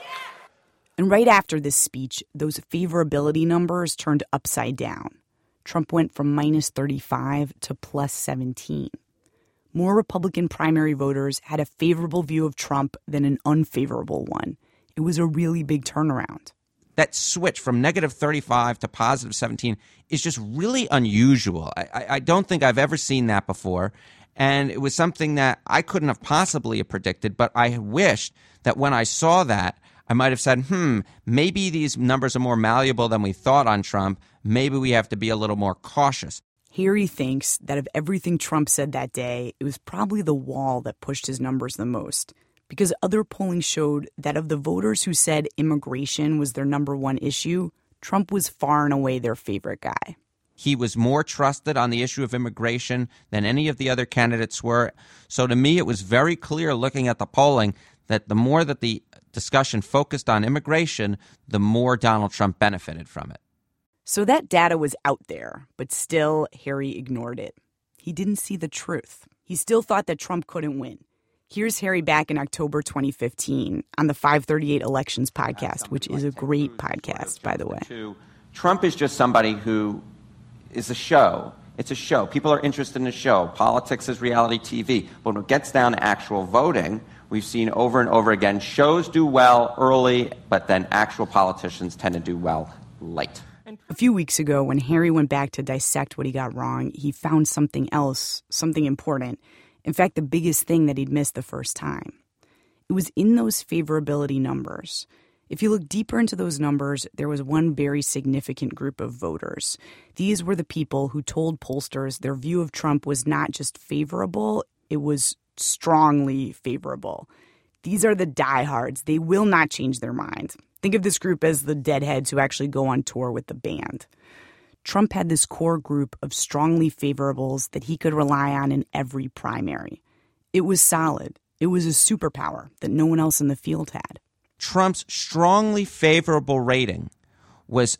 And right after this speech, those favorability numbers turned upside down. Trump went from minus 35 to plus 17. More Republican primary voters had a favorable view of Trump than an unfavorable one. It was a really big turnaround. That switch from negative 35 to positive 17 is just really unusual. I don't think I've ever seen that before. And it was something that I couldn't have possibly predicted, but I wished that when I saw that, I might have said, maybe these numbers are more malleable than we thought on Trump. Maybe we have to be a little more cautious. Harry thinks that of everything Trump said that day, it was probably the wall that pushed his numbers the most. Because other polling showed that of the voters who said immigration was their number one issue, Trump was far and away their favorite guy. He was more trusted on the issue of immigration than any of the other candidates were. So to me, it was very clear looking at the polling that the more that the discussion focused on immigration, the more Donald Trump benefited from it. So that data was out there, but still, Harry ignored it. He didn't see the truth. He still thought that Trump couldn't win. Here's Harry back in October 2015 on the 538 Elections podcast, which is a great podcast, by the way. Trump is just somebody who is a show. It's a show. People are interested in a show. Politics is reality TV. But when it gets down to actual voting, we've seen over and over again, shows do well early, but then actual politicians tend to do well late. A few weeks ago, when Harry went back to dissect what he got wrong, he found something else, something important. In fact, the biggest thing that he'd missed the first time. It was in those favorability numbers. If you look deeper into those numbers, there was one very significant group of voters. These were the people who told pollsters their view of Trump was not just favorable, it was strongly favorable. These are the diehards. They will not change their mind. Think of this group as the deadheads who actually go on tour with the band. Trump had this core group of strongly favorables that he could rely on in every primary. It was solid. It was a superpower that no one else in the field had. Trump's strongly favorable rating was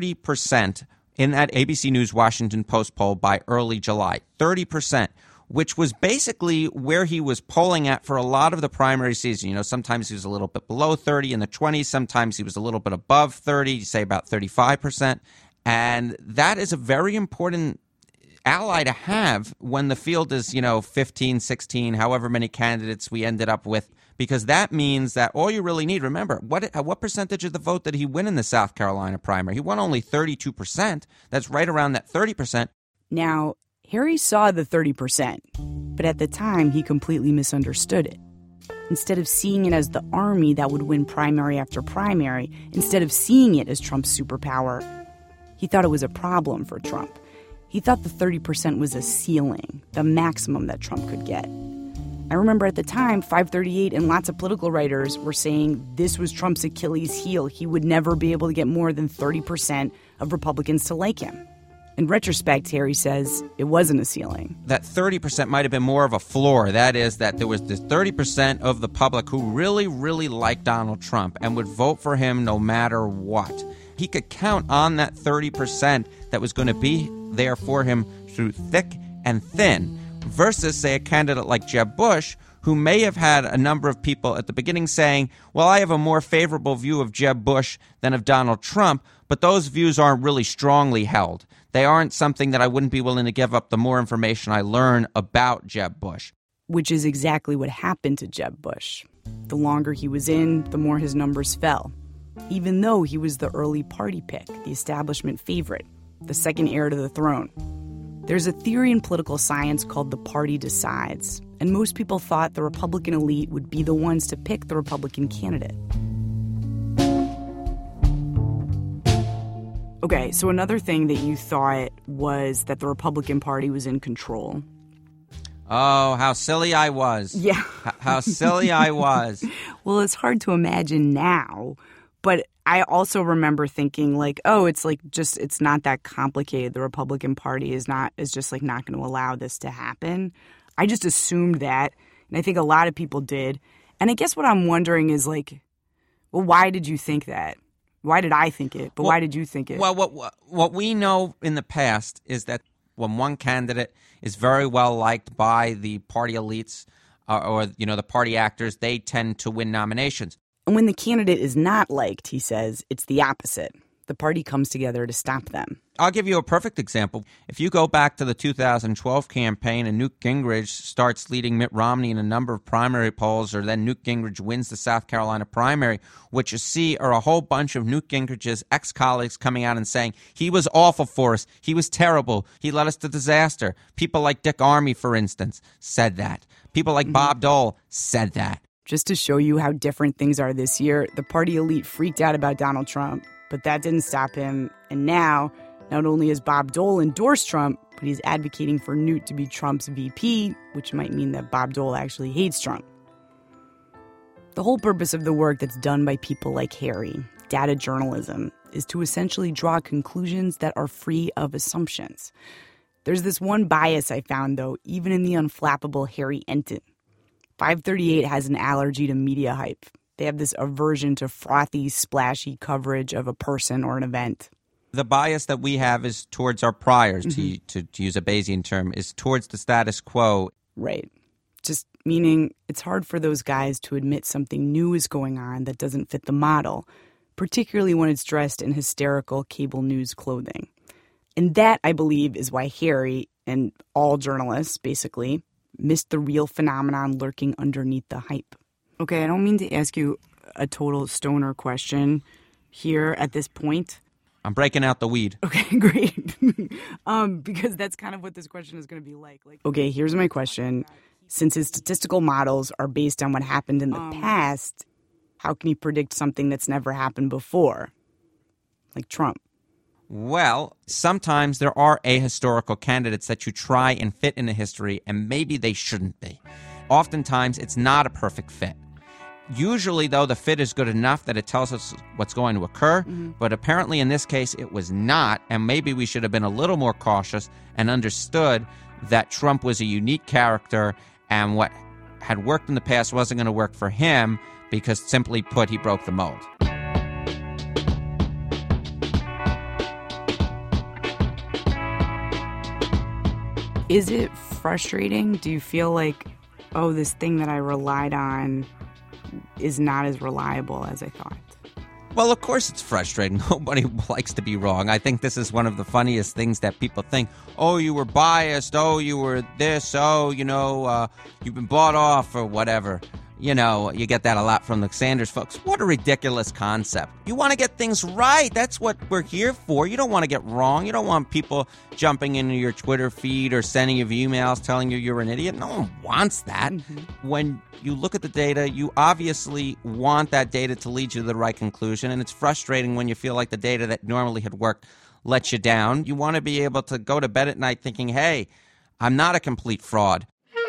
30% in that ABC News Washington Post poll by early July. 30%, which was basically where he was polling at for a lot of the primary season. You know, sometimes he was a little bit below 30 in the 20s. Sometimes he was a little bit above 30, you say about 35%. And that is a very important ally to have when the field is, 15, 16, however many candidates we ended up with, because that means that all you really need, remember, what percentage of the vote did he win in the South Carolina primary? He won only 32%. That's right around that 30%. Now, Harry saw the 30%, but at the time, he completely misunderstood it. Instead of seeing it as the army that would win primary after primary, instead of seeing it as Trump's superpower, he thought it was a problem for Trump. He thought the 30% was a ceiling, the maximum that Trump could get. I remember at the time, 538 and lots of political writers were saying this was Trump's Achilles heel. He would never be able to get more than 30% of Republicans to like him. In retrospect, Harry says it wasn't a ceiling. That 30% might have been more of a floor. That is, that there was this 30% of the public who really, really liked Donald Trump and would vote for him no matter what. He could count on that 30% that was going to be there for him through thick and thin, versus, say, a candidate like Jeb Bush, who may have had a number of people at the beginning saying, well, I have a more favorable view of Jeb Bush than of Donald Trump, but those views aren't really strongly held. They aren't something that I wouldn't be willing to give up the more information I learn about Jeb Bush. Which is exactly what happened to Jeb Bush. The longer he was in, the more his numbers fell. Even though he was the early party pick, the establishment favorite, the second heir to the throne. There's a theory in political science called the party decides, and most people thought the Republican elite would be the ones to pick the Republican candidate. Okay, so another thing that you thought was that the Republican Party was in control. Oh, how silly I was. Yeah. How silly I was. Well, it's hard to imagine now, but I also remember thinking like, oh, it's not that complicated. The Republican Party is just like not going to allow this to happen. I just assumed that, and I think a lot of people did. And I guess what I'm wondering is like, well, why did you think that? Why did I think it? But why did you think it? Well, what we know in the past is that when one candidate is very well liked by the party elites or the party actors, they tend to win nominations. And when the candidate is not liked, he says, it's the opposite. The party comes together to stop them. I'll give you a perfect example. If you go back to the 2012 campaign and Newt Gingrich starts leading Mitt Romney in a number of primary polls, or then Newt Gingrich wins the South Carolina primary, what you see are a whole bunch of Newt Gingrich's ex-colleagues coming out and saying, he was awful for us, he was terrible, he led us to disaster. People like Dick Armey, for instance, said that. People like Bob Dole said that. Just to show you how different things are this year, the party elite freaked out about Donald Trump, but that didn't stop him. And now, not only has Bob Dole endorsed Trump, but he's advocating for Newt to be Trump's VP, which might mean that Bob Dole actually hates Trump. The whole purpose of the work that's done by people like Harry, data journalism, is to essentially draw conclusions that are free of assumptions. There's this one bias I found, though, even in the unflappable Harry Enton. 538 has an allergy to media hype. They have this aversion to frothy, splashy coverage of a person or an event. The bias that we have is towards our priors, to use a Bayesian term, is towards the status quo. Right. Just meaning it's hard for those guys to admit something new is going on that doesn't fit the model, particularly when it's dressed in hysterical cable news clothing. And that, I believe, is why Harry, and all journalists, basically, missed the real phenomenon lurking underneath the hype. Okay, I don't mean to ask you a total stoner question here at this point. I'm breaking out the weed. Okay, great. Because that's kind of what this question is going to be like. Okay, here's my question. Since his statistical models are based on what happened in the past, how can he predict something that's never happened before? Like Trump. Well, sometimes there are ahistorical candidates that you try and fit in a history, and maybe they shouldn't be. Oftentimes, it's not a perfect fit. Usually, though, the fit is good enough that it tells us what's going to occur, but apparently in this case it was not, and maybe we should have been a little more cautious and understood that Trump was a unique character and what had worked in the past wasn't going to work for him because, simply put, he broke the mold. Is it frustrating? Do you feel like, oh, this thing that I relied on is not as reliable as I thought? Well, of course it's frustrating. Nobody likes to be wrong. I think this is one of the funniest things that people think, oh, you were biased, oh, you were this, oh, you've been bought off or whatever. You get that a lot from the Sanders folks. What a ridiculous concept. You want to get things right. That's what we're here for. You don't want to get wrong. You don't want people jumping into your Twitter feed or sending you emails telling you you're an idiot. No one wants that. When you look at the data, you obviously want that data to lead you to the right conclusion, and it's frustrating when you feel like the data that normally had worked lets you down. You want to be able to go to bed at night thinking, hey, I'm not a complete fraud.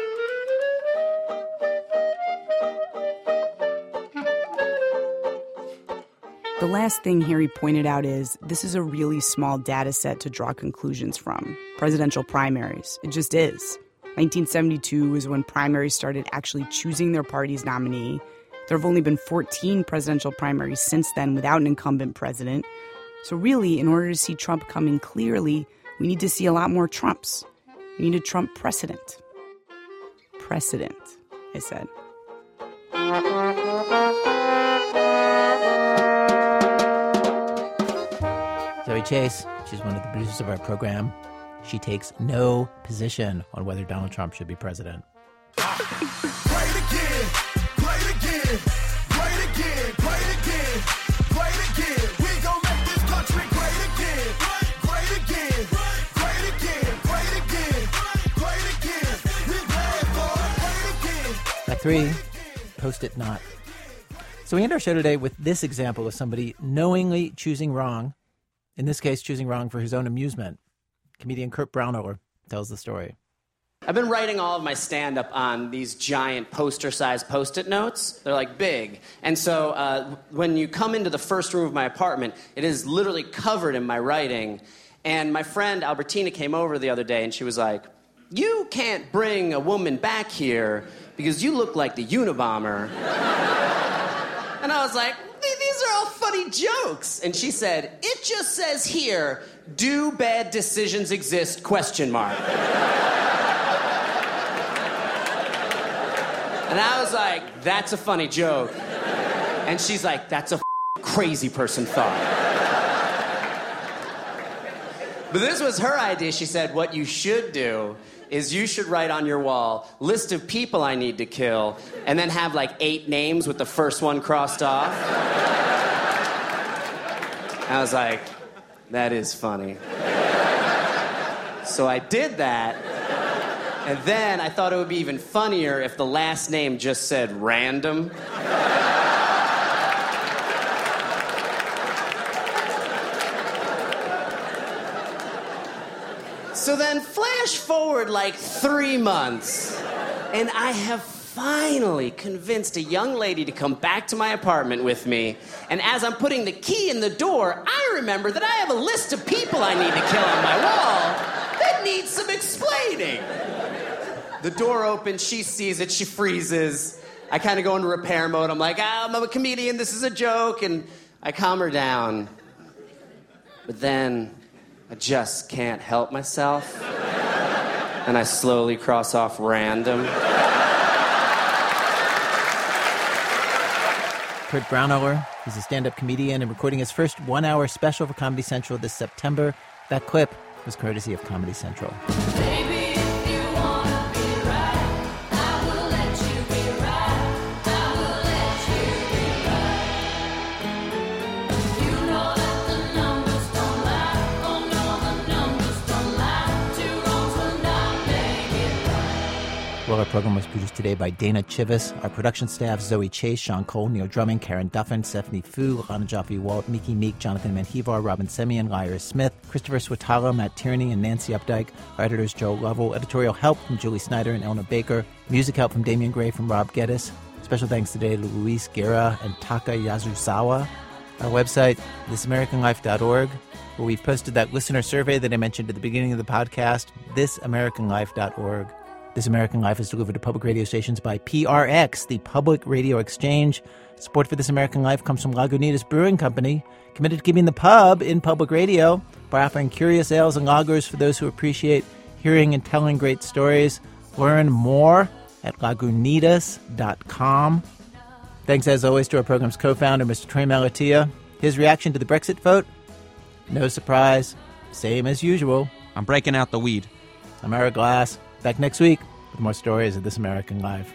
The last thing Harry pointed out is this is a really small data set to draw conclusions from. Presidential primaries. It just is. 1972 is when primaries started actually choosing their party's nominee. There have only been 14 presidential primaries since then without an incumbent president. So really, in order to see Trump coming clearly, We need to see a lot more Trumps. We need a Trump precedent. Precedent, I said. Zoe Chase, she's one of the producers of our program. She takes no position on whether Donald Trump should be president. Great again, great again, great again, great again, great again. We gon' make this country great again, great again, great again, great again, great again. We glad for it, great again. At 3, Post-it not. So we end our show today with this example of somebody knowingly choosing wrong, in this case choosing wrong for his own amusement. Comedian Kurt Braunohler tells the story. I've been writing all of my stand-up on these giant poster-sized Post-it notes. They're like big. And so when you come into the first room of my apartment, it is literally covered in my writing. And my friend Albertina came over the other day and she was like, "You can't bring a woman back here because you look like the Unabomber." And I was like, "These are all funny jokes." And she said, "It just says here, do bad decisions exist, ? And I was like, "That's a funny joke." And she's like, "That's a crazy person thought." But this was her idea. She said, "What you should do is you should write on your wall, list of people I need to kill, and then have like 8 names with the first one crossed off." I was like, that is funny. So I did that. And then I thought it would be even funnier if the last name just said random. So then flash forward like 3 months, and I have finally convinced a young lady to come back to my apartment with me. And as I'm putting the key in the door, I remember that I have a list of people I need to kill on my wall that needs some explaining. The door opens, she sees it, she freezes. I kind of go into repair mode. I'm like, I'm a comedian, this is a joke, and I calm her down. But then I just can't help myself, and I slowly cross off random. Kurt Braunohler, he's a stand-up comedian and recording his first 1-hour special for Comedy Central this September. That clip was courtesy of Comedy Central. Well, our program was produced today by Dana Chivvis. Our production staff, Zoe Chase, Sean Cole, Neil Drumming, Karen Duffin, Stephanie Fu, Lana Jaffe-Walt, Mickey Meek, Jonathan Manhevar, Robin Semien, Lyra Smith, Christopher Swatala, Matt Tierney, and Nancy Updike. Our editors, Joe Lovell. Editorial help from Julie Snyder and Elna Baker. Music help from Damian Gray from Rob Geddes. Special thanks today to Luis Guerra and Taka Yasuzawa. Our website, thisamericanlife.org, where we've posted that listener survey that I mentioned at the beginning of the podcast, thisamericanlife.org. This American Life is delivered to public radio stations by PRX, the Public Radio Exchange. Support for This American Life comes from Lagunitas Brewing Company, committed to keeping the pub in public radio by offering curious ales and lagers for those who appreciate hearing and telling great stories. Learn more at lagunitas.com. Thanks, as always, to our program's co-founder, Mr. Trey Malatia. His reaction to the Brexit vote? No surprise. Same as usual. I'm breaking out the weed. I'm Eric Glass. Back next week with more stories of This American Life.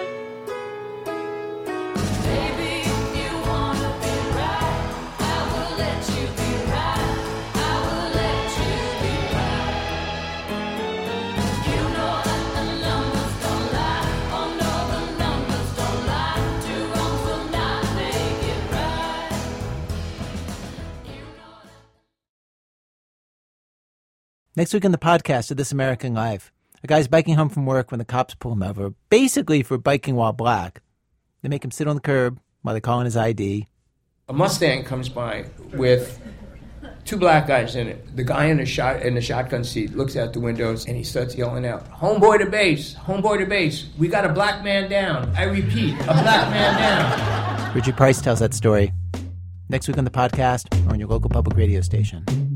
Next week on the podcast of This American Life, a guy's biking home from work when the cops pull him over, basically for biking while black. They make him sit on the curb while they call in his ID. A Mustang comes by with 2 black guys in it. The guy in the shotgun seat looks out the windows and he starts yelling out, "Homeboy to base, homeboy to base. We got a black man down. I repeat, a black man down." Richard Price tells that story next week on the podcast or on your local public radio station.